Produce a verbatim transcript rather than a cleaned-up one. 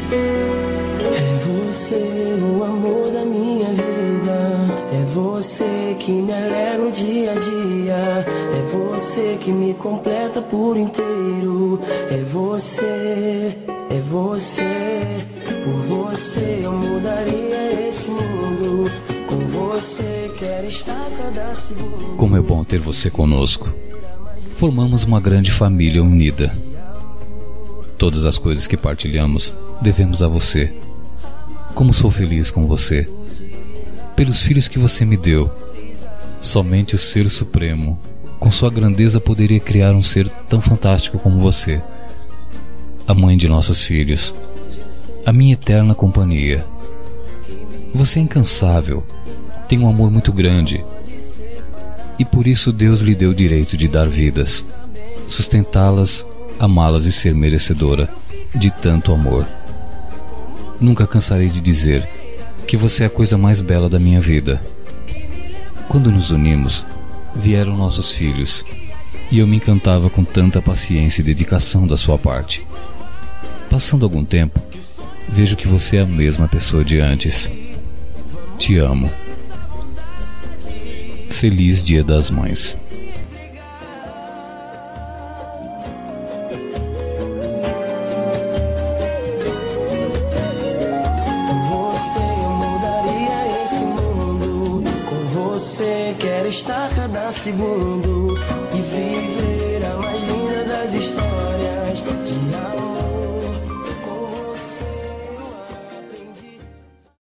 É você o amor da minha vida, é você que me alegra no dia a dia, é você que me completa por inteiro, é você, é você, por você eu mudaria esse mundo, com você quero estar cada segundo. Como é bom ter você conosco. Formamos uma grande família unida. Todas as coisas que partilhamos devemos a você. Como sou feliz com você. Pelos filhos que você me deu. Somente o Ser Supremo, com sua grandeza, poderia criar um ser tão fantástico como você. A mãe de nossos filhos. A minha eterna companhia. Você é incansável. Tem um amor muito grande. E por isso Deus lhe deu o direito de dar vidas, sustentá-las, amá-las e ser merecedora de tanto amor. Nunca cansarei de dizer que você é a coisa mais bela da minha vida. Quando nos unimos, vieram nossos filhos, e eu me encantava com tanta paciência e dedicação da sua parte. Passando algum tempo, vejo que você é a mesma pessoa de antes. Te amo. Feliz Dia das Mães. Você eu mudaria esse mundo, com você quero estar cada segundo e viver a mais linda das histórias.